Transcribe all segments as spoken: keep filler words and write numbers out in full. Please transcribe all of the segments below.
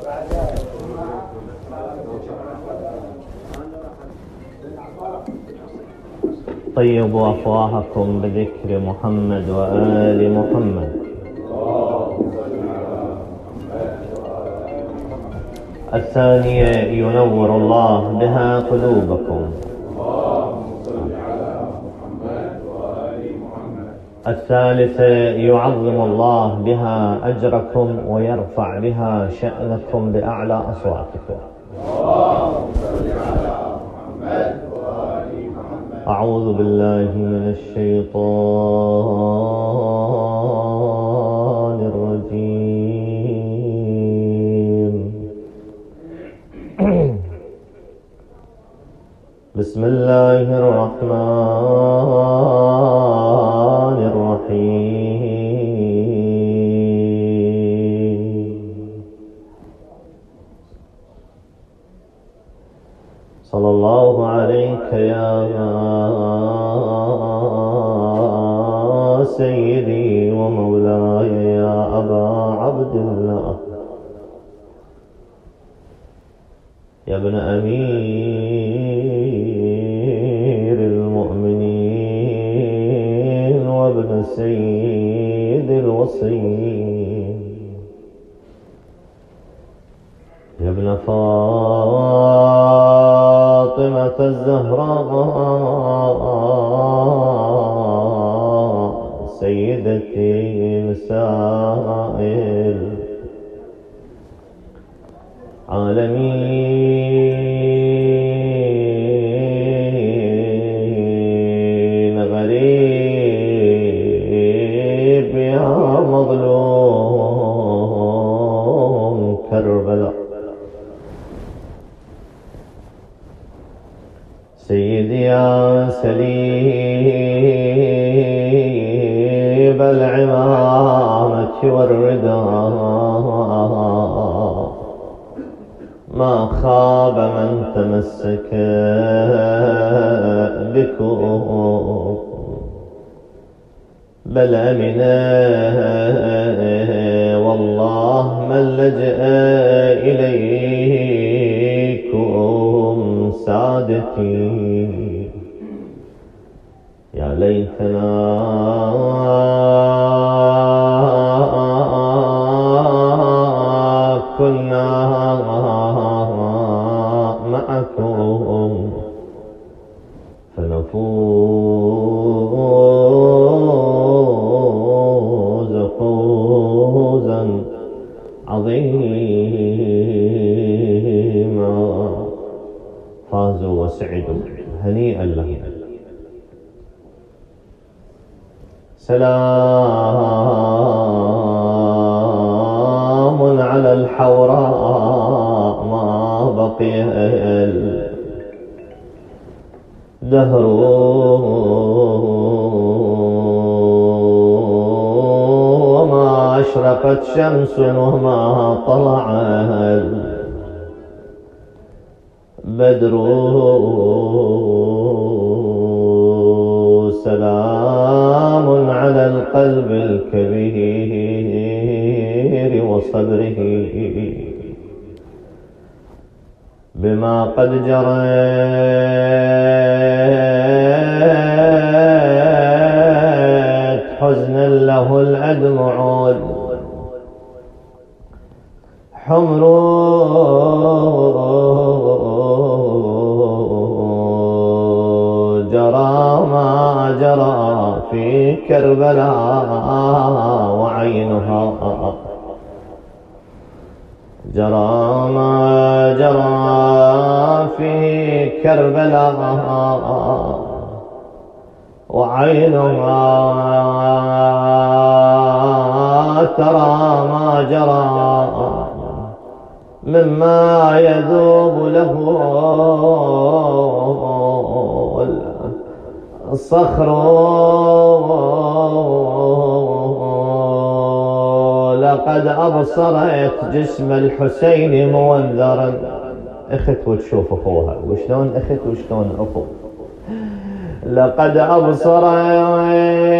طيبوا أفواهكم بذكر محمد وآل محمد. الثانية ينور الله بها قلوبكم. الثالثة يعظم الله بها أجركم ويرفع بها شأنكم بأعلى أصواتكم. أعوذ بالله من الشيطان الرجيم. بسم الله الرحمن الرحيم. صلى الله عليك يا سيدي ومولاي يا أبا عبد الله، يا ابن أمير المؤمنين وابن سيد الوصيين، يا ابن فاطمة الزهراء سيدتي نساء العالمين، غريب يا مظلوم كربلاء، سيدي يا سليب العمامة والرداء، ما خاب من تمسك بكم، بل أمن والله من لجأ إليكم سادتي. يا ليتنا كنا معكم فنفوز فوزا عظيما. فازوا وسعدوا، هنيئا لهم. سلام على الحوراء ما بقي الدهر وما أشرقت شمس وما طلع البدر. سلام على القلب الكبير وصبره بما قد جرت حزنا له الأدمع حمر جرى ما جرى في كربلاء وعينها جرى ما جرى في كربلاء وعينها ترى ما جرى مما يذوب له الصخر. لقد أبصرت جسم الحسين منذرا. اخت وتشوف اخوها وشلون اخت وشلون اخو. لقد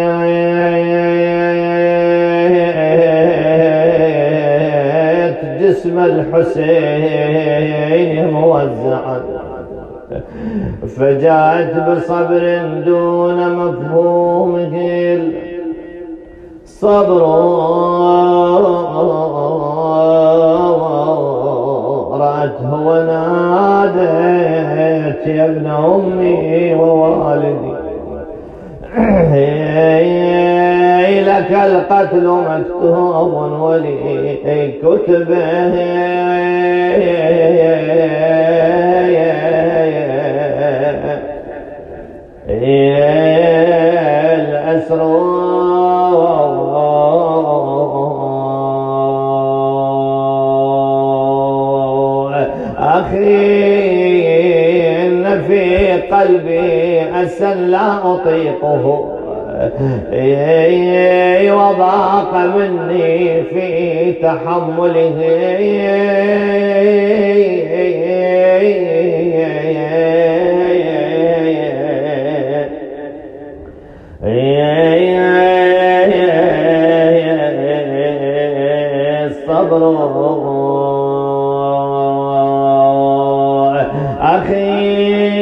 أبصرت اسم الحسين موزعا، فجاءت بصبر دون مفهوم قيل صبر رأته ونادت يا ابن أمي ووالدي لك القتل مكتوب ولي كتبه الأسر أخي إن في قلبي أسا لا أطيقه وضاق مني في تحمله الصبر أخي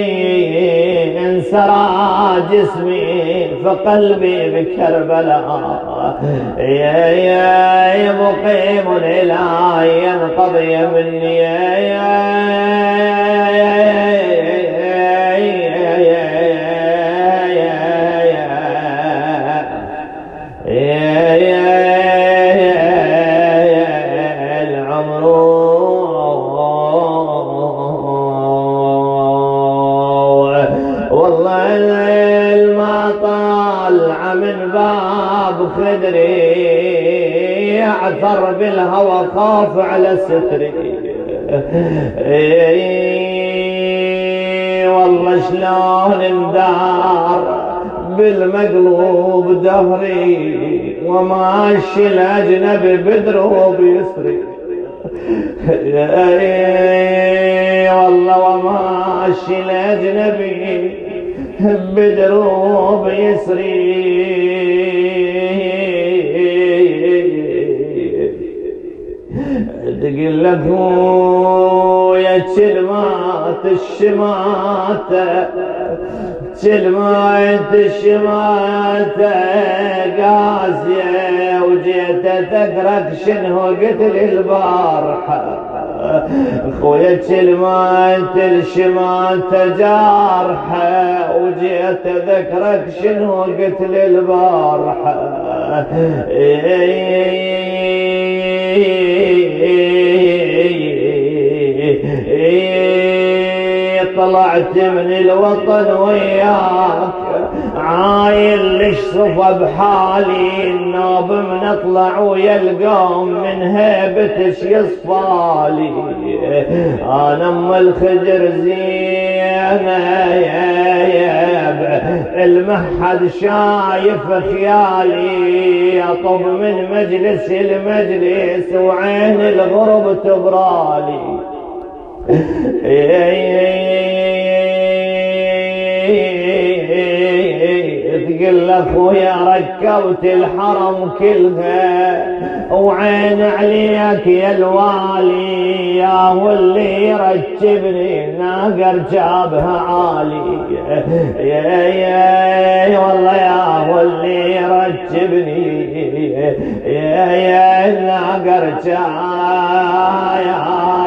انسرى جسمي فقلبي بكربلاء يا يا مقيم إلى ينقضي مني يا خدري عثر بالهوى خاف على ستري والله شلون اندار بالمقلوب دهري وماشي الاجنبي بدروب يسري والله وماشي الاجنبي بدروب يسري تقول لك يا كلمات الشماتة كلمات الشماتة قاسية وجيت أذكرك شنو قلت لي البارحة خويا كلمات الشماتة جارحة وجيت أذكرك شنو قلت لي البارحة طلعت من الوطن وياك عايل ليش صفى بحالي النوب من اطلع ويا القوم من هيبتش يصفالي انا ام الخجر زينه يا المحد شايف خيالي اطب من مجلس المجلس وعين الغرب تبرالي تقول اخويا ركبت الحرم كلها وعين عليك يا الوالي يا هو اللي يركبني ناقر جابها عالي يا يا والله يا هو اللي يركبني يا يا ناقر جابها يا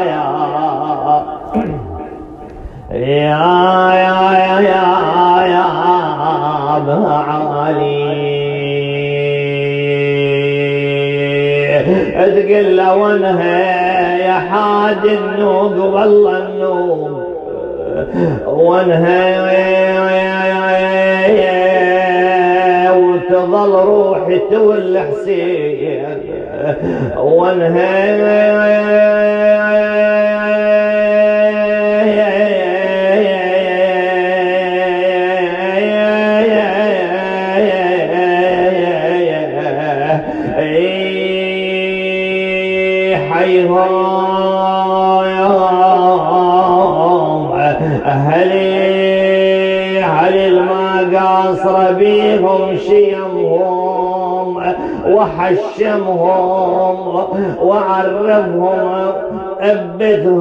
يا يا يا يا بعالي تقل له وانها يا حاج النوق والله النوق وانها وتظل روحي تول حسين وانها أهلي هل المقاصر بيهم شيمهم وحشمهم وعرفهم ابتهم.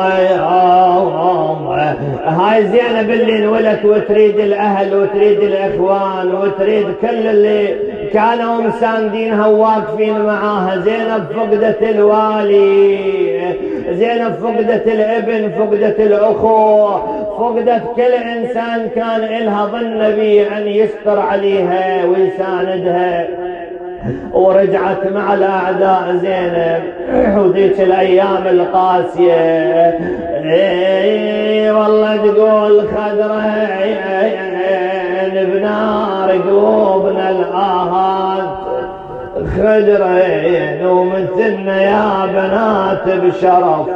هاي زينب اللي انولدت وتريد الاهل وتريد الاخوان وتريد كل اللي كانوا مساندينها وواقفين معاها. زينب فقدت الوالي، زينب فقدت الابن، فقدت الاخو، فقدت كل انسان كان إلها ظن به ان يستر عليها ويساندها. ورجعت مع الاعداء زينب وذيك الايام القاسيه. اي والله تقول خضره بنار قلوبنا الآهات خضرين ومثلنا يا بنات بشرف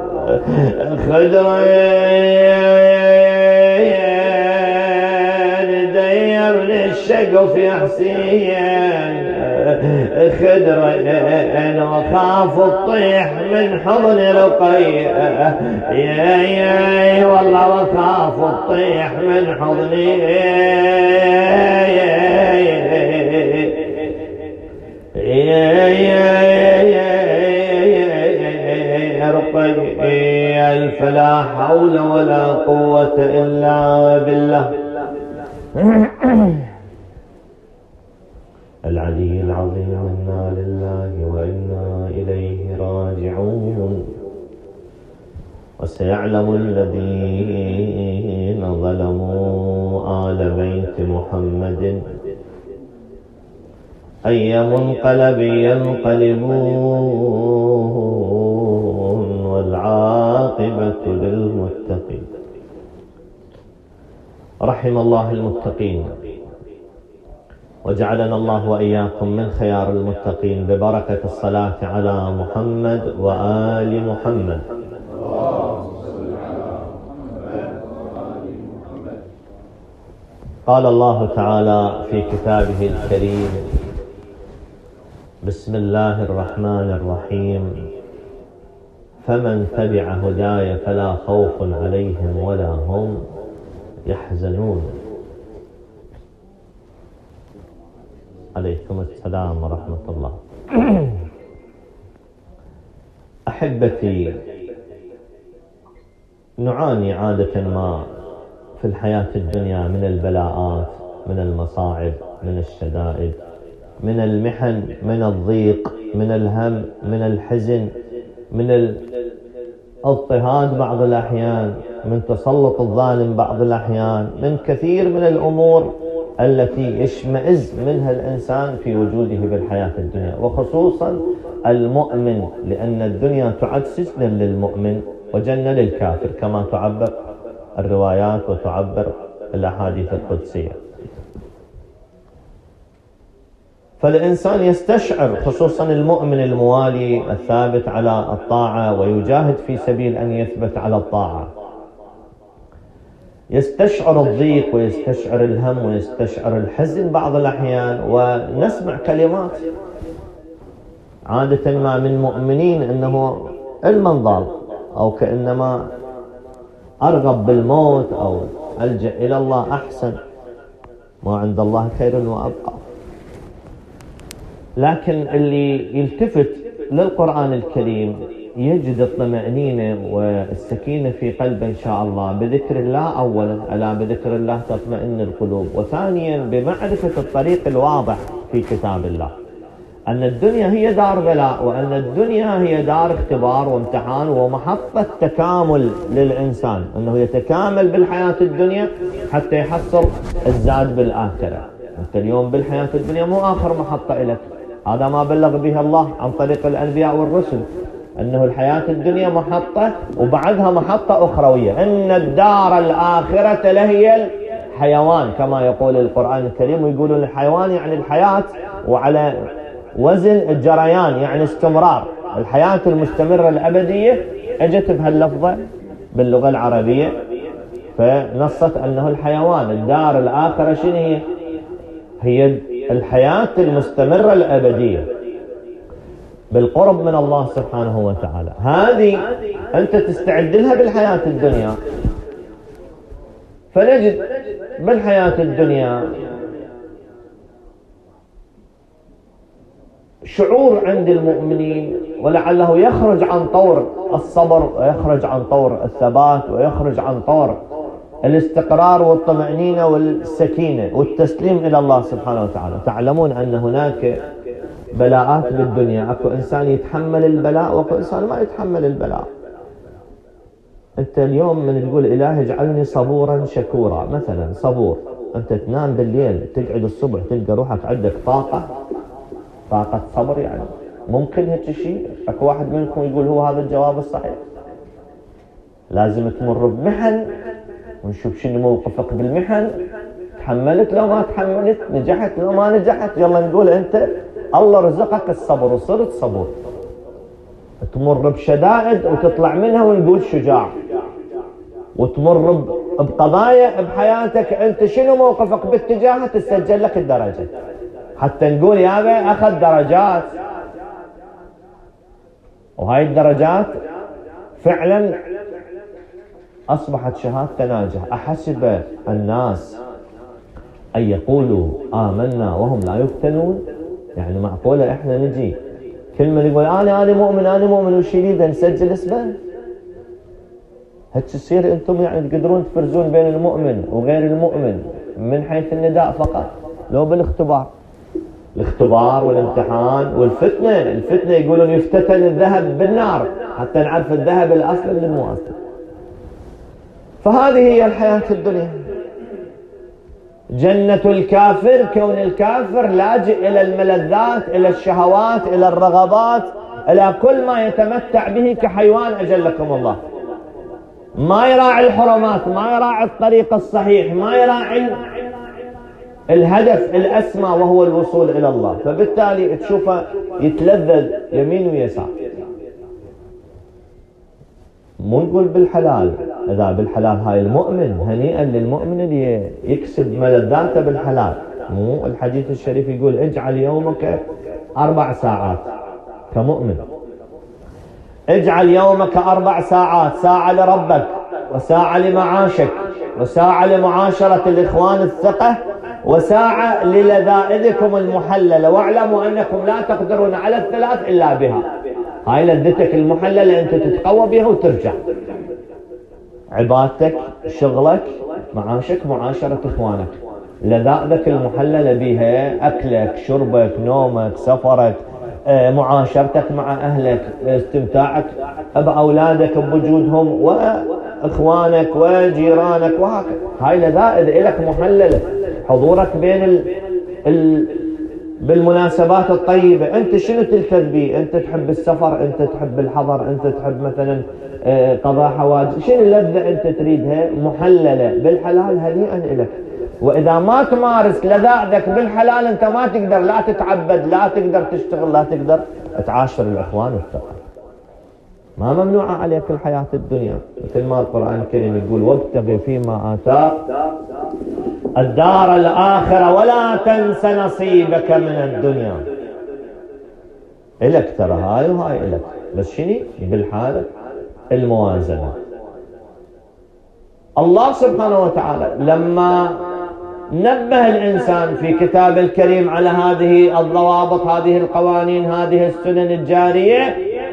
خضرين دير للشقف يا حسين خضرين وخاف تطيح من حضن رقية يا يا والله وخاف تطيح من حضني رقية فلا حول ولا قوة إلا بالله العلي العظيم. إنا لله وإنا إليه راجعون. وسيعلم الذين ظلموا آل بيت محمد أي منقلب ينقلبون والعاقبة للمتقين. رحم الله المتقين وجعلنا الله وإياكم من خيار المتقين ببركة الصلاة على محمد وآل محمد. قال الله تعالى في كتابه الكريم: بسم الله الرحمن الرحيم فمن تبع هداي فلا خوف عليهم ولا هم يحزنون. عليكم السلام ورحمة الله. أحبتي، نعاني عادة ما في الحياة الدنيا من البلاءات، من المصاعب، من الشدائد، من المحن، من الضيق، من الهم، من الحزن، من الاضطهاد بعض الأحيان، من تسلط الظالم بعض الأحيان، من كثير من الأمور التي يشمئز منها الإنسان في وجوده بالحياة الدنيا، وخصوصا المؤمن، لأن الدنيا تعد سجنا للمؤمن وجنة للكافر كما تعبر الروايات وتعبر الأحاديث القدسية. فالإنسان يستشعر، خصوصا المؤمن الموالي الثابت على الطاعة ويجاهد في سبيل أن يثبت على الطاعة، يستشعر الضيق ويستشعر الهم ويستشعر الحزن بعض الأحيان. ونسمع كلمات عادة ما من مؤمنين أنه المنظر أو كأنما أرغب بالموت أو ألجأ إلى الله أحسن، ما عند الله خير وأبقى. لكن اللي يلتفت للقرآن الكريم يجد الطمأنينة والسكينة في قلبه إن شاء الله بذكر الله أولا، ألا بذكر الله تطمئن القلوب، وثانيا بمعرفة الطريق الواضح في كتاب الله، أن الدنيا هي دار بلاء، وأن الدنيا هي دار اختبار وامتحان ومحطة تكامل للإنسان، أنه يتكامل بالحياة الدنيا حتى يحصل الزاد بالآخرة. أنت اليوم بالحياة الدنيا مو آخر محطة لك، هذا ما بلغ به الله عن طريق الأنبياء والرسل، أنه الحياة الدنيا محطة وبعدها محطة أخروية، أن الدار الآخرة لهي الحيوان كما يقول القرآن الكريم، ويقولون الحيوان يعني الحياة وعلى وزن الجريان يعني استمرار، الحياة المستمرة الأبدية اجت بهاللفظة باللغة العربية، فنصت أنه الحيوان. الدار الآخرة شنو هي؟ هي الحياة المستمرة الأبدية بالقرب من الله سبحانه وتعالى. هذه أنت تستعد لها بالحياة الدنيا. فنجد بالحياة الدنيا شعور عند المؤمنين، ولعله يخرج عن طور الصبر ويخرج عن طور الثبات ويخرج عن طور الاستقرار والطمأنينة والسكينة والتسليم إلى الله سبحانه وتعالى. تعلمون أن هناك بلاءات بالدنيا، أكو إنسان يتحمل البلاء وأكو إنسان ما يتحمل البلاء. أنت اليوم من تقول إلهي اجعلني صبورا شكورا، مثلا صبور، أنت تنام بالليل تقعد الصبح تلقى روحك عندك طاقة طاقة صبر، يعني ممكن هيك شيء؟ أكو واحد منكم يقول هو هذا الجواب الصحيح؟ لازم تمر بمحن ونشوف شنو موقفك بالمحن، تحملت لو ما تحملت، نجحت لو ما نجحت، يلا نقول أنت الله رزقك الصبر وصرت صبور. تمر بشدائد وتطلع منها ونقول شجاع، وتمر بقضايا بحياتك أنت شنو موقفك باتجاهها تسجل لك الدرجة، حتى نقول يا أبي أخذ درجات. وهاي الدرجات فعلا أصبحت شهادة ناجح. أحسب الناس أن يقولوا آمنا وهم لا يفتنون؟ يعني معقولة إحنا نجي كل من يقول أنا أنا مؤمن أنا مؤمن وش يريد نسجل اسمه؟ هيك تصير أنتم يعني تقدرون تفرزون بين المؤمن وغير المؤمن من حيث النداء فقط، لو بالاختبار. الاختبار والامتحان والفتنة، الفتنة يقولون يفتتن الذهب بالنار حتى نعرف الذهب الأصل من المواصل. فهذه هي الحياة الدنيا. جنة الكافر كون الكافر لاجئ إلى الملذات، إلى الشهوات، إلى الرغبات، إلى كل ما يتمتع به كحيوان أجلكم الله. ما يراعي الحرمات، ما يراعي الطريق الصحيح، ما يراعي الهدف الأسمى وهو الوصول إلى الله، فبالتالي تشوفه يتلذذ يمين ويسار. مو نقول بالحلال، إذا بالحلال هاي المؤمن، هنيئا للمؤمن اللي يكسب ملذاته بالحلال. مو الحديث الشريف يقول اجعل يومك أربع ساعات كمؤمن، اجعل يومك أربع ساعات، ساعة لربك وساعة لمعاشك وساعة لمعاشرة الإخوان الثقة وساعة للذائذكم المحللة، واعلموا أنكم لا تقدرون على الثلاث إلا بها. هاي لذتك المحللة أنت تتقوى بها وترجع. عبادتك، شغلك، معاشك، معاشرة إخوانك، لذائذك المحللة بها، أكلك، شربك، نومك، سفرك، معاشرتك مع أهلك، استمتاعك بأولادك بوجودهم وإخوانك وجيرانك وهكذا. هاي لذائذ لك محللة. حضورك بين ال... ال... بالمناسبات الطيبة، أنت شنو تلتذ به؟ أنت تحب السفر، أنت تحب الحضر، أنت تحب مثلا قضاء حواجز، شنو اللذة أنت تريدها محللة بالحلال هنيئا لك. وإذا ما تمارس لذائذك بالحلال أنت ما تقدر لا تتعبد، لا تقدر تشتغل، لا تقدر تعاشر الإخوان والثقة. ما ممنوعة عليك الحياة الدنيا، مثل ما القرآن الكريم يقول وابتغ فيما آتاك الدار الآخرة ولا تنس نصيبك من الدنيا. إلك ترى هاي وهاي إلك، بس شني بالحالة الموازنة. الله سبحانه وتعالى لما نبه الإنسان في كتاب الكريم على هذه الضوابط، هذه القوانين، هذه السنن الجارية،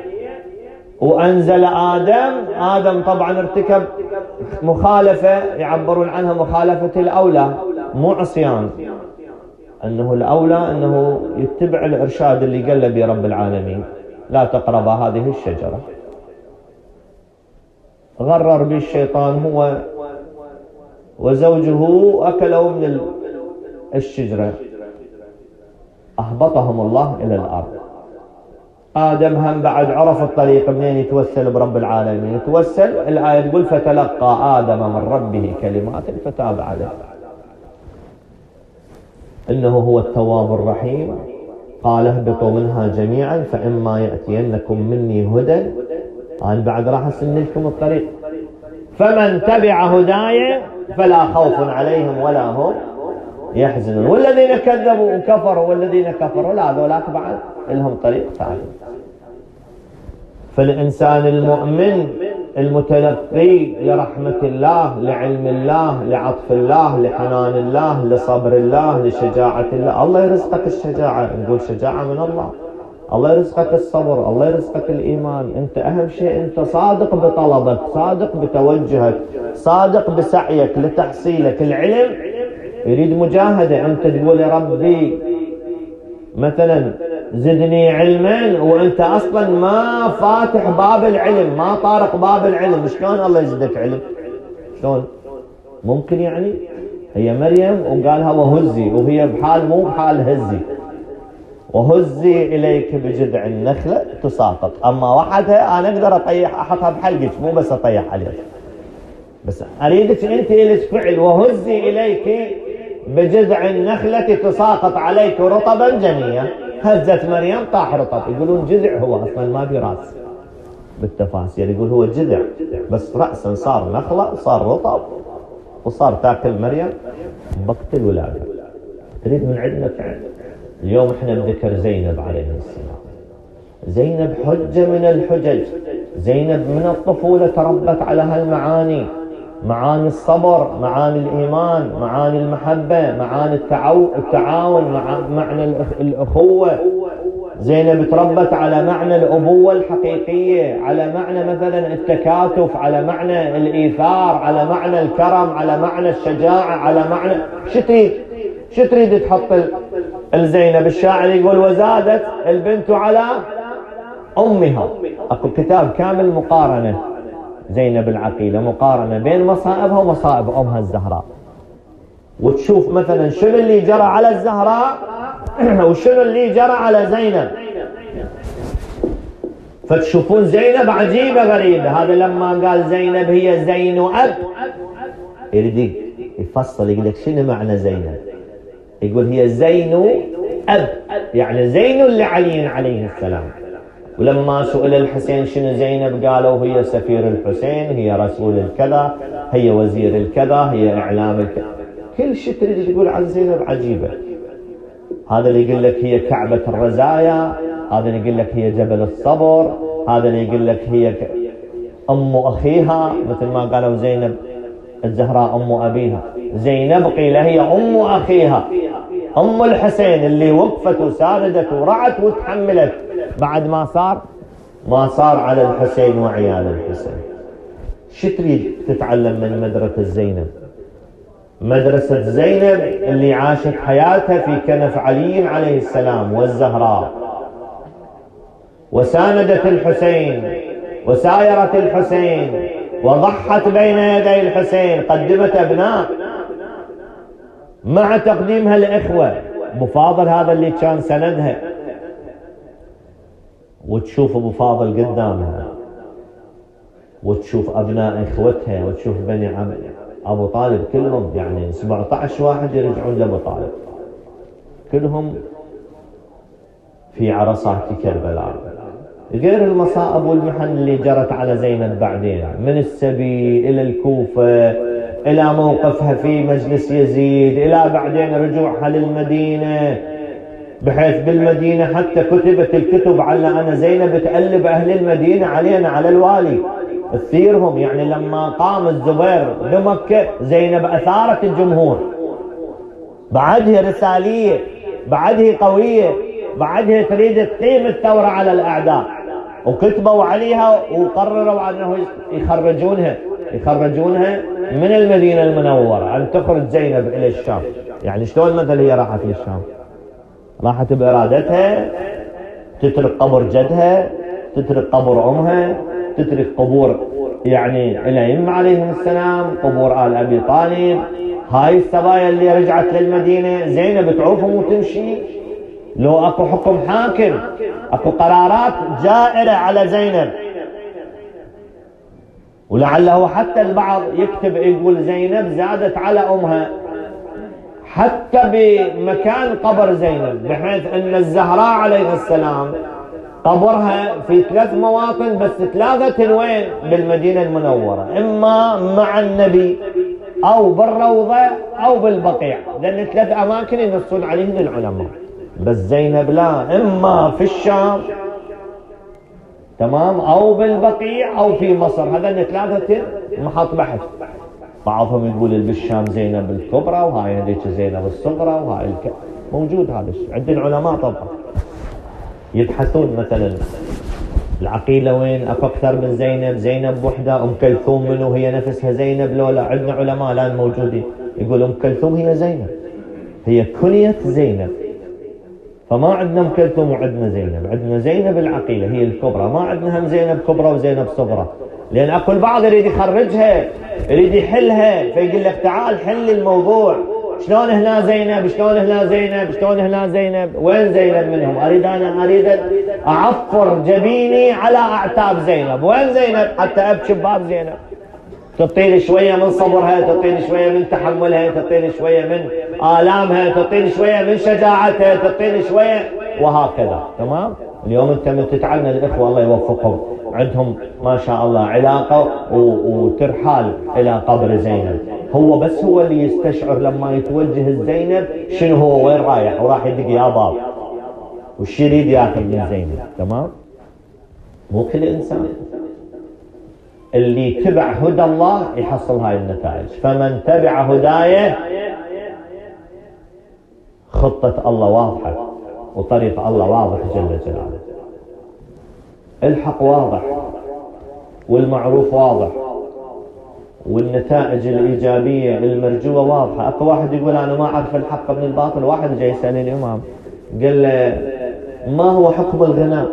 وأنزل آدم. آدم طبعا ارتكب مخالفة يعبرون عنها مخالفة الأولى، مو عصيان، أنه الأولى أنه يتبع الإرشاد اللي قال به رب العالمين لا تقرب هذه الشجرة. غرر به الشيطان هو وزوجه، أكلوا من الشجرة، أهبطهم الله إلى الأرض. آدم هم بعد عرف الطريق منين يتوسل برب العالمين، يتوسل. الآية تقول فتلقى آدم من ربه كلمات فتاب عليه، إنه هو التواب الرحيم. قال اهبطوا منها جميعا فإما يأتينكم مني هدى، أنا بعد راح أسن لكم الطريق، فمن تبع هداي فلا خوف عليهم ولا هم يحزنون. والذين كذبوا وكفروا والذين كفروا لا، ذولاك بعد لهم طريق ثاني. فالإنسان المؤمن المتلقي لرحمة الله، لعلم الله، لعطف الله، لحنان الله، لصبر الله، لشجاعة الله. الله يرزقك الشجاعة، نقول شجاعة من الله. الله يرزقك الصبر، الله يرزقك الإيمان. أنت أهم شيء أنت صادق بطلبك، صادق بتوجهك، صادق بسعيك لتحصيلك. العلم يريد مجاهدة. أنت تقول يا ربي مثلا زدني علما وأنت أصلا ما فاتح باب العلم، ما طارق باب العلم، شلون الله يزدك علم؟ شلون ممكن يعني؟ هي مريم وقالها وهزي، وهي بحال مو بحال هزي، وهزي إليك بجذع النخلة تساقط. أما وحدها أنا أقدر أطيح أحطها بحلقك، مو بس أطيح عليك، بس أريدك أنت إلك فعل. وهزي إليك بجذع النخلة تساقط عليك رطبا جنيا. هزت مريم طاح رطب. يقولون جذع، هو أصلا ما في رأس بالتفاسير، يقول هو جذع بس رأسا صار نخلة صار رطب وصار تاكل مريم بقت الولادة. تريد من عندنا فعل. اليوم احنا بذكر زينب عليه السلام. زينب حجة من الحجج. زينب من الطفولة تربت على هالمعاني، معاني الصبر، معاني الإيمان، معاني المحبة، معاني التعاون، التعاون مع معنى الأخوة. زينب تربت على معنى الأبوة الحقيقية، على معنى مثلا التكاتف، على معنى الإيثار، على معنى الكرم، على معنى الشجاعة، على معنى شو تريد؟ شو تريد تحط الزينب؟ الشاعر يقول وزادت البنت على أمها. أكو كتاب كامل مقارنة زينب العقيلة، مقارنة بين مصائبها ومصائب أمها الزهراء، وتشوف مثلا شنو اللي جرى على الزهراء وشنو اللي جرى على زينب، فتشوفون زينب عجيبة غريبة. هذا لما قال زينب هي زين أب، يريد يفصل يقول لك شنو معنى زينب. يقول هي زين أب، يعني زين لعلي عليه السلام. ولما سئل الحسين شنو زينب قالوا هي سفير الحسين، هي رسول الكذا، هي وزير الكذا، هي إعلام الكذا. كل شيء تريد تقول عن زينب عجيبة. هذا اللي يقول لك هي كعبة الرزايا، هذا اللي يقول لك هي جبل الصبر، هذا اللي يقول لك هي أم أخيها، مثل ما قالوا زينب الزهراء أم أبيها. زينب قيل هي أم أخيها، أم الحسين اللي وقفت وساندت ورعت وتحملت بعد ما صار ما صار على الحسين وعيال الحسين. شو تريد تتعلم من مدرسة زينب؟ مدرسة زينب اللي عاشت حياتها في كنف علي عليه السلام والزهراء، وساندت الحسين وسايرت الحسين وضحت بين يدي الحسين، قدمت أبناء مع تقديمها الإخوة. أبو فاضل هذا اللي كان سندها، وتشوف أبو فاضل قدامها، وتشوف أبناء إخوتها، وتشوف بني عم أبو طالب كلهم، يعني سبعة عشر واحد يرجعون لأبو طالب، كلهم في عرصات كربلاء، غير المصائب والمحن اللي جرت على زينب بعدين، من السبي إلى الكوفة، إلى موقفها في مجلس يزيد، إلى بعدين رجوعها للمدينة، بحيث بالمدينة حتى كتبت الكتب على أن زينب تألب أهل المدينة علينا على الوالي تثيرهم. يعني لما قام الزبير بمكة زينب أثارت الجمهور، بعدها رسالية، بعدها قوية، بعدها تريد تقيم الثورة على الأعداء، وكتبوا عليها وقرروا أنه يخرجونها يخرجونها من المدينة المنورة، أن تخرج زينب إلى الشام. يعني شلون مثل هي راحت للشام؟ راحت بإرادتها، تترك قبر جدها، تترك قبر أمها، تترك قبور يعني الأئمة عليهم السلام، قبور آل أبي طالب. هاي السبايا اللي رجعت للمدينة زينب تعوفهم وتمشي. لو أكو حكم حاكم، أكو قرارات جائرة على زينب، ولعله حتى البعض يكتب يقول زينب زادت على أمها حتى بمكان قبر زينب، بحيث أن الزهراء عليه السلام قبرها في ثلاث مواطن بس، ثلاثة وين؟ بالمدينة المنورة، إما مع النبي أو بالروضة أو بالبقيع، لأن ثلاث أماكن ينصون عليهم العلماء. بس زينب لا، إما في الشام تمام أو بالبقيع أو في مصر. هذا ثلاثة محط بحث. بعضهم يقول بالشام زينب الكبرى، وهاي هذيك زينب الصغرى، وهاي الك... موجود هذا الشيء عند العلماء طبعا. يبحثون مثلا العقيلة وين اكو اكثر من زينب، زينب وحدة، ام كلثوم منو هي نفسها زينب لولا؟ عندنا علماء الان موجودين يقول ام كلثوم هي زينب، هي كنية زينب. فما عندنا ام كلثوم وعندنا زينب، عندنا زينب العقيلة هي الكبرى، ما عندنا هم زينب كبرى وزينب صغرى. لان اكو البعض يريد يخرجها، يريد يحلها، فيقول لك تعال حل الموضوع، شلون هنا زينب، شلون هنا زينب، شلون هنا زينب، وين زينب منهم؟ اريد انا اريد اعفر جبيني على اعتاب زينب، وين زينب حتى ابكي بباب زينب، تعطيني شويه من صبرها، تعطيني شويه من تحملها، تعطيني شويه من آلامها، تعطيني شويه من شجاعتها، تعطيني شويه، وهكذا. تمام؟ اليوم انت من تتعلم الإخوة الله يوفقهم، عندهم ما شاء الله علاقة وترحال إلى قبر زينب، هو بس هو اللي يستشعر لما يتوجه الزينب شنو هو وين رايح، وراح يدق يا باب وش يريد ياخذ من زينب. تمام؟ مو كل إنسان، اللي تبع هدى الله يحصل هاي النتائج. فمن تبع هدايه خطة الله واضحة وطريق الله واضح جل جلاله، الحق واضح والمعروف واضح والنتائج الإيجابية المرجوة واضحة. أكو واحد يقول أنا ما أعرف الحق من الباطل، واحد جاي يسأل الإمام قال له ما هو حكم الغناء؟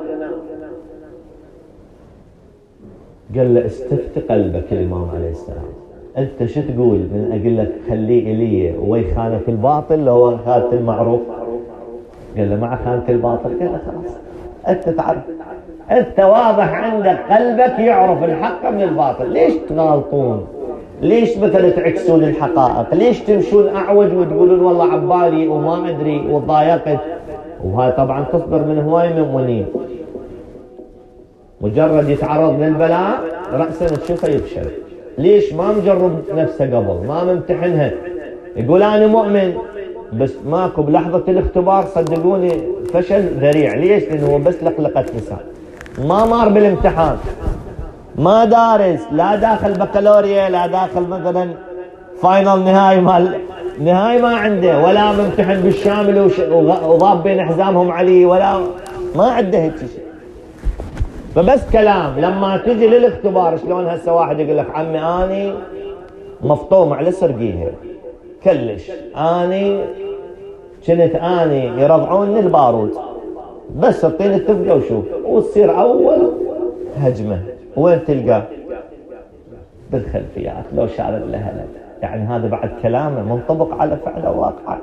قال له استفت قلبك الإمام عليه السلام، أنت شو تقول من أقول لك خليه إلي ويخانك الباطل لو خانت المعروف؟ قال له مع خانة الباطل. قال له خلاص أنت تعرف، أنت واضح عندك قلبك يعرف الحق من الباطل، ليش تغالطون؟ ليش مثلا تعكسون الحقائق؟ ليش تمشون أعوج وتقولون والله عبالي وما أدري وضايقت؟ وهاي طبعا تصدر من هواي من منيب، مجرد يتعرض للبلاء رأسا تشوفه يفشل. ليش ما مجرب نفسه قبل، ما ممتحنها، يقول أنا مؤمن بس ماكو بلحظة الاختبار صدقوني فشل ذريع. ليش؟ لأنه هو بس لقلقة لسان، ما مار بالامتحان، ما دارس، لا داخل بكالوريا، لا داخل مثلا فاينل نهائي مال نهائي ما عنده، ولا ممتحن بالشامل وضاب بين حزامهم عليه، ولا ما عنده هيك شيء. فبس كلام. لما تجي للاختبار شلون هسه واحد يقول لك عمي اني مفطوم على سرقيها كلش، اني كنت اني يرضعوني البارود، بس اعطيني التفقه وشوف، وتصير اول هجمه وين تلقاه؟ بالخلفيات لو شارد لها لك. يعني هذا بعد كلامه منطبق على فعل واقع.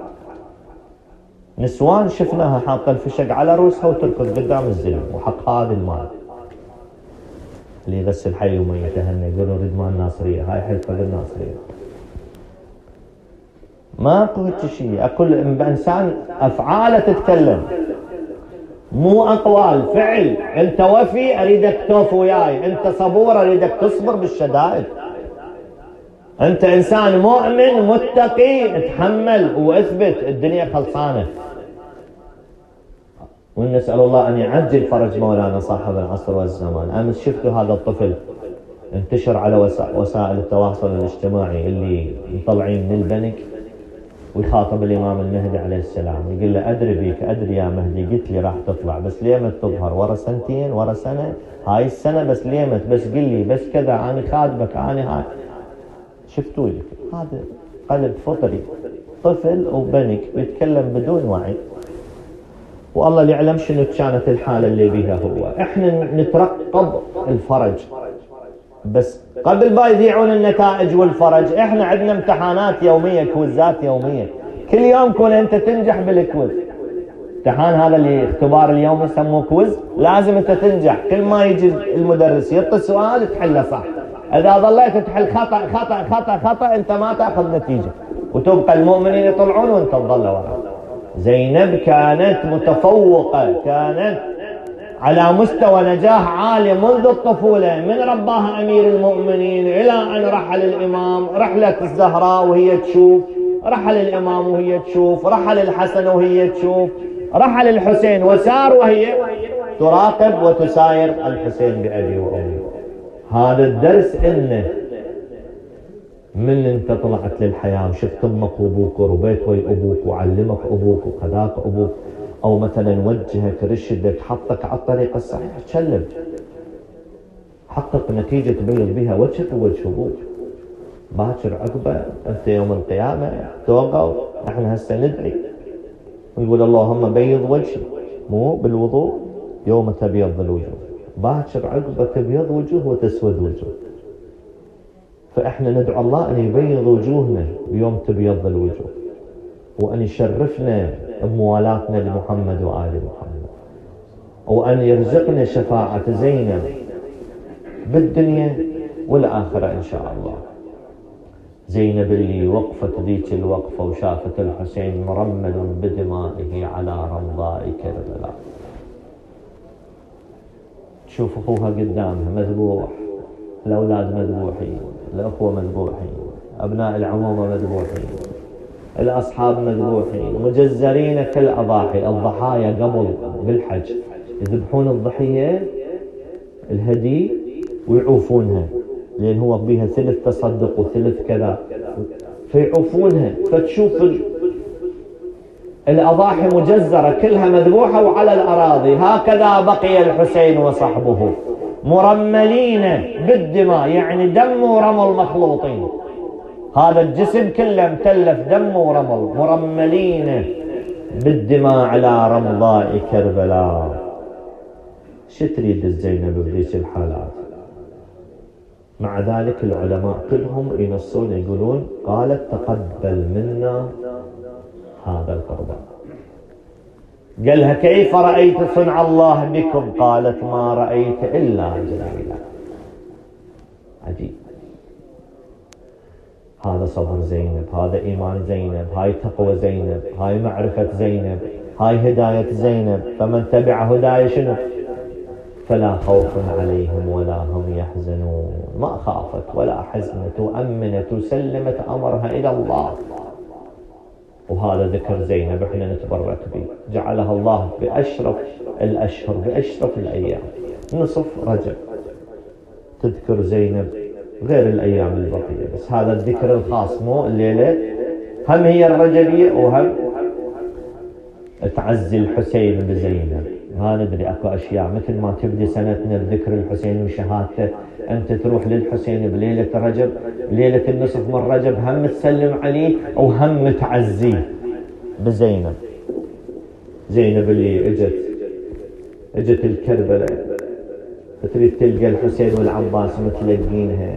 نسوان شفناها حاطه الفشق على روسها وتركض قدام الزلم وحق هذا المال. اللي يغسل حي وميت هن يقولوا رد مال الناصريه، هاي حلفه بالناصريه. ماكو هيك شيء، اكل انسان افعاله تتكلم مو اقوال، فعل. انت وفي اريدك توفي وياي، انت صبور اريدك تصبر بالشدائد، انت انسان مؤمن متقي اتحمل واثبت، الدنيا خلصانه. ونسال الله ان يعجل فرج مولانا صاحب العصر والزمان. امس شفتوا هذا الطفل انتشر على وسائل التواصل الاجتماعي اللي مطلعين من البنك ويخاطب الامام المهدي عليه السلام، يقول له ادري بيك، ادري يا مهدي، قلت لي راح تطلع بس ليه ما تظهر ورا سنتين ورا سنه، هاي السنه بس ليه ما بس قل لي بس كذا، انا خادمك، انا هاي. شفتوا لي هذا قلب فطري، طفل وبنك بيتكلم بدون وعي، والله اللي يعلم شنو كانت الحاله اللي بيها هو. احنا نترقب الفرج بس قبل ما يذيعون النتائج والفرج احنا عندنا امتحانات يوميه، كويزات يوميه، كل يوم كون انت تنجح بالكويز. امتحان هذا اللي اختبار اليوم يسموه كويز، لازم انت تنجح. كل ما يجي المدرس يعطي سؤال تحله صح، اذا ظليت تحل خطا خطا خطا خطا انت ما تاخذ نتيجه، وتبقى المؤمنين يطلعون وانت تظل ورا. زينب كانت متفوقه، كانت على مستوى نجاح عالي منذ الطفولة، من رباها أمير المؤمنين إلى أن رحل الإمام، رحلة الزهراء وهي تشوف، رحل الإمام وهي تشوف، رحل الحسن وهي تشوف، رحل الحسين وسار وهي تراقب وتساير الحسين بأبي وأمي. هذا الدرس إنه من انت طلعت للحياة وشفت امك وابوك وربيت ويا ابوك وعلمك ابوك وخذاك ابوك أو مثلا وجهك رشدك حطك على الطريق الصحيح، تشلب حقق نتيجة تبيض بها وجهك ووجه أبوك. باكر عقبة أنت يوم القيامة توقف، احنا هسه ندعي ونقول اللهم بيض وجهي، مو بالوضوء يوم تبيض الوجوه، باكر عقبة تبيض وجوه وتسود وجوه. فاحنا ندعو الله أن يبيض وجوهنا بيوم تبيض الوجوه، وأن يشرفنا بموالاتنا لمحمد وآل محمد، وأن يرزقنا شفاعة زينب بالدنيا والآخرة إن شاء الله. زينب اللي وقفت ذيك الوقفة وشافت الحسين مرمل بدمائه على رمضاء كربلاء، تشوف أخوها قدامها مذبوح، الأولاد مذبوحين، الأخوة مذبوحين، أبناء العمومة مذبوحين، الأصحاب مذبوحين، مجزرين كالأضاحي. الضحايا قبل بالحج يذبحون الضحية الهدي ويعوفونها، لأن هو بيها ثلث تصدق وثلث كذا، فيعوفونها. فتشوف الأضاحي مجزرة كلها مذبوحة وعلى الأراضي. هكذا بقي الحسين وصحبه مرملين بالدماء، يعني دم ورمل مخلوطين، هذا الجسم كله متلف دم ورمل، مرملين بالدماء على رمضاء كربلاء. شو تريد الزينب بذيك الحالات؟ مع ذلك العلماء كلهم ينصون يقولون قالت تقبل منا هذا القربان. قالها كيف رأيت صنع الله بكم؟ قالت ما رأيت إلا جليلا. عجيب، هذا صبر زينب، هذا إيمان زينب، هاي تقوى زينب، هاي معرفة زينب، هاي هداية زينب. فمن تبع هداية شنو؟ فلا خوف عليهم ولا هم يحزنون. ما خافت ولا حزنت، وأمنت وسلمت أمرها إلى الله. وهذا ذكر زينب احنا نتبرك به، جعلها الله بأشرف الأشهر بأشرف الأيام، نصف رجب تذكر زينب غير الأيام البقية، بس هذا الذكر الخاص مو الليلة. هم هي الرجبية وهم تعزي الحسين بزينب. ما ندري اكو اشياء مثل ما تبدي سنتنا بذكر الحسين وشهادته، انت تروح للحسين بليله رجب، ليله النصف من رجب، هم تسلم عليه وهم تعزيه بزينب. زينب اللي اجت اجت الكربلاء تريد تلقى الحسين والعباس متلقينها،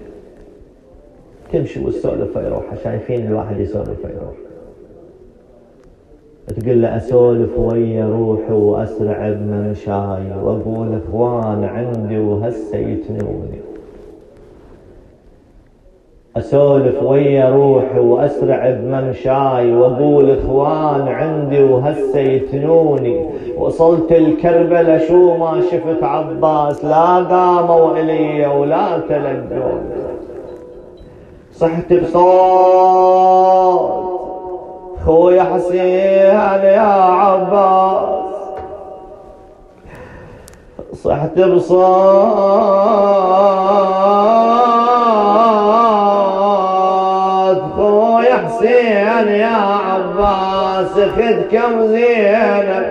تمشي والسولف يروح، شايفين الواحد يسولف يروح، تقول له أسولف ويا روحي وأسرع بممشاي وأقول إخوان عندي وهسه يتنوني. أسولف ويا روحي وأسرع بممشاي وأقول إخوان عندي وهسه يتنوني. وصلت الكربلة شو ما شفت عباس، لا قاموا إلي ولا تلقوني. صحت بصوت خويا حسين يا عباس، صحت بصوت خويا حسين يا عباس. اخدكم زينب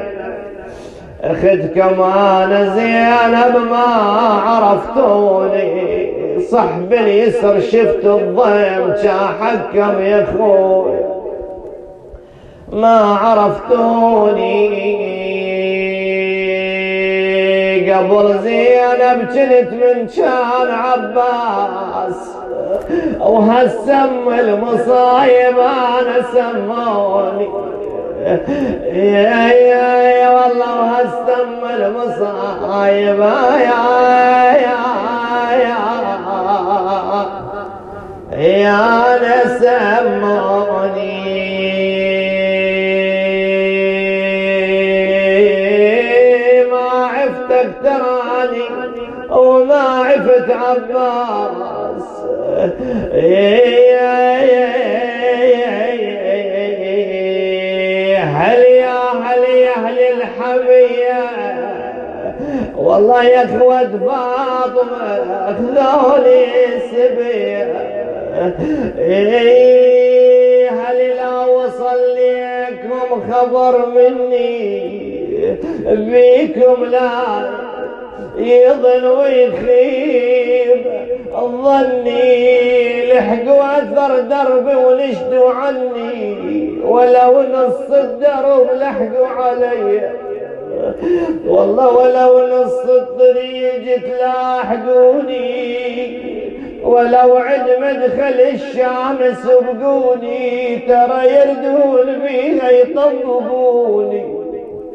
اخدكم انا زينب ما عرفتوني، صحب اليسر شفت الضيم شاحكم يا خوي ما عرفتوني. قبر زينب جنت من كان عباس، وهالسم المصايب انا سموني. يا يا يا والله وهالسم المصايب يا يا يا يا انا سموني. تراني وما عفت عباس. هل يا هل يا هل الحمية والله يا اخوة فاطمة اخذوني سبية. هل لا وصل ليكم خبر مني بيكم لا يظن ويخيب ظني، لحقوا اثر دربي ونشدوا عني، ولو نص الدرب لحقوا علي، والله ولو نص الطريق تلاحقوني، ولو عند مدخل الشام سبقوني، ترى يردون بيها يطببوني.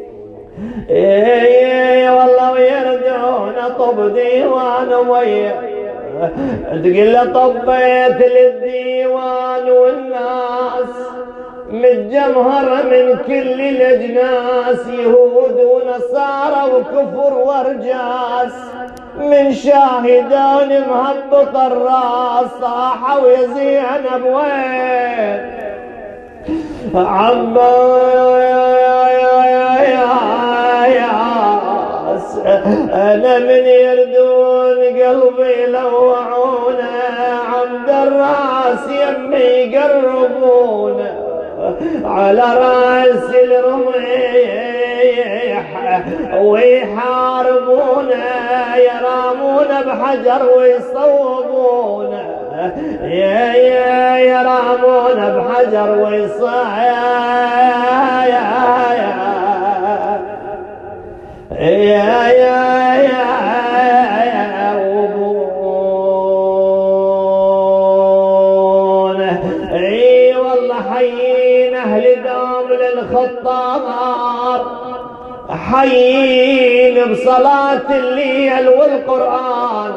اي والله ويردون طب ديوان ويا، تقول طبيت للديوان والناس متجمهر من كل الاجناس، يهود ونصارى وكفر ورجاس، من شاهدون مهبط الراس، صاحوا يا زينب وين عباس، انا من يردون قلبي لوعونه، عمد الراس يمي يقربونه، على راس الرميح ويحاربونه، يرامونه بحجر ويصوبونه، يا يا يرامونه بحجر ويصوبونه، يا يا يا وبونه. اي والله حيين اهل دام للخطار، حيين بصلاة الليل والقرآن،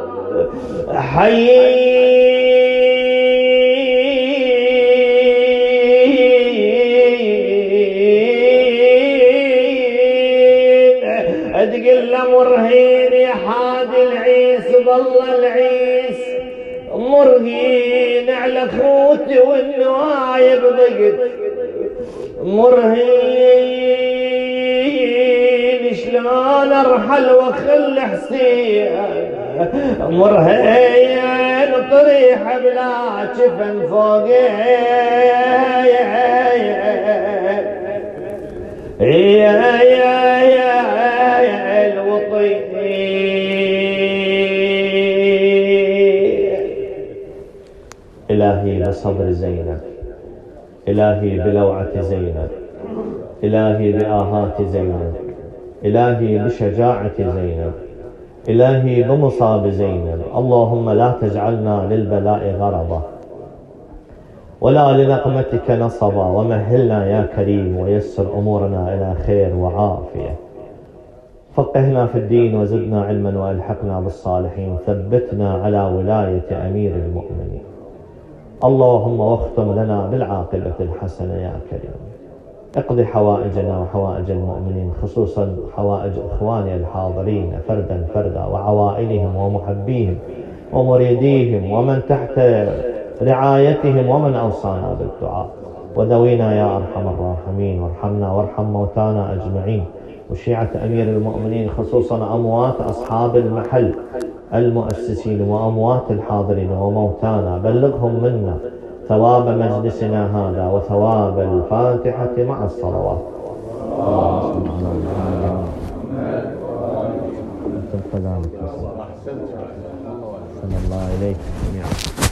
حيين تقل مرهين يا حاد العيس، بالله العيس مرهين على خوتي والنوايب ضقت، مرهين شلون ارحل واخل حسين، مرهين طريح بلا جفن فوقي، يا يا يا الوطي. إلهي بصبر زينب، إلهي بلوعة زينب، إلهي بآهات زينب، إلهي بشجاعة زينب، إلهي بمصاب زينب. اللهم لا تجعلنا للبلاء غرضا ولا لنقمتك نصبا، ومهلنا يا كريم ويسر أمورنا إلى خير وعافية. فقهنا في الدين وزدنا علما وألحقنا بالصالحين، ثبتنا على ولاية أمير المؤمنين. اللهم واختم لنا بالعاقبة الحسنة يا كريم. اقضي حوائجنا وحوائج المؤمنين، خصوصا حوائج إخواني الحاضرين فردا فردا، وعوائلهم ومحبيهم ومريديهم ومن تحت رعايتهم ومن أوصانا بالدعاء. ودوينا يا أرحم الراحمين، وارحمنا وارحم موتانا أجمعين، وشيعة أمير المؤمنين، خصوصا أموات أصحاب المحل المؤسسين وأموات الحاضرين وموتانا، بلغهم منا ثواب مجلسنا هذا وثواب الفاتحة مع الصلوات. أحسن الله إليك جميعا.